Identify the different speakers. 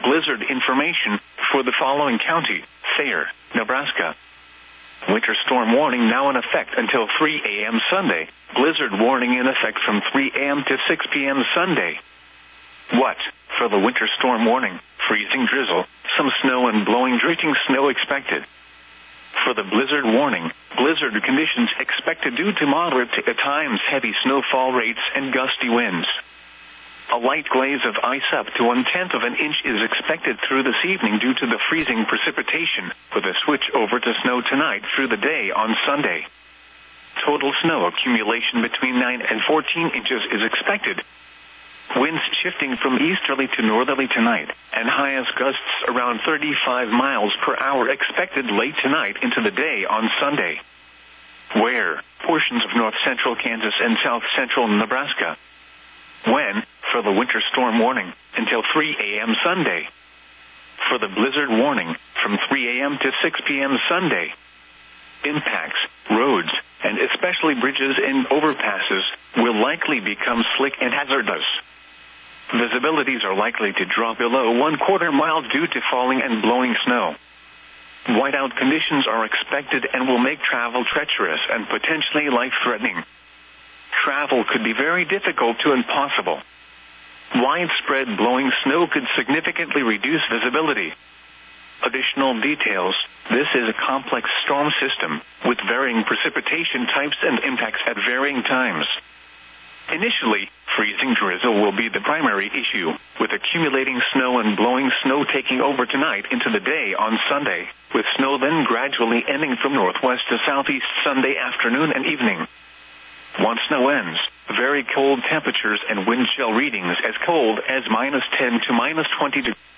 Speaker 1: blizzard information for the following county: Thayer, Nebraska. Winter storm warning now in effect until 3 a.m. Sunday. Blizzard warning in effect from 3 a.m. to 6 p.m. Sunday. What? For the winter storm warning: freezing drizzle, some snow and blowing drifting snow expected. For the blizzard warning: blizzard conditions expected due to moderate to at times heavy snowfall rates and gusty winds. A light glaze of ice up to 1/10 of an inch is expected through this evening due to the freezing precipitation, with a switch over to snow tonight through the day on Sunday. Total snow accumulation between 9 and 14 inches is expected. Winds shifting from easterly to northerly tonight, and highest gusts around 35 miles per hour expected late tonight into the day on Sunday. Where? Portions of north-central Kansas and south-central Nebraska. When? For the winter storm warning, until 3 a.m. Sunday. For the blizzard warning, from 3 a.m. to 6 p.m. Sunday. Impacts: roads, and especially bridges and overpasses, will likely become slick and hazardous. Visibilities are likely to drop below 1/4 mile due to falling and blowing snow. Whiteout conditions are expected and will make travel treacherous and potentially life-threatening. Travel could be very difficult to impossible. Widespread blowing snow could significantly reduce visibility. Additional details: this is a complex storm system with varying precipitation types and impacts at varying times. Initially, freezing drizzle will be the primary issue, with accumulating snow and blowing snow taking over tonight into the day on Sunday, with snow then gradually ending from northwest to southeast Sunday afternoon and evening. Once snow ends, very cold temperatures and wind chill readings as cold as -10 to -20 degrees.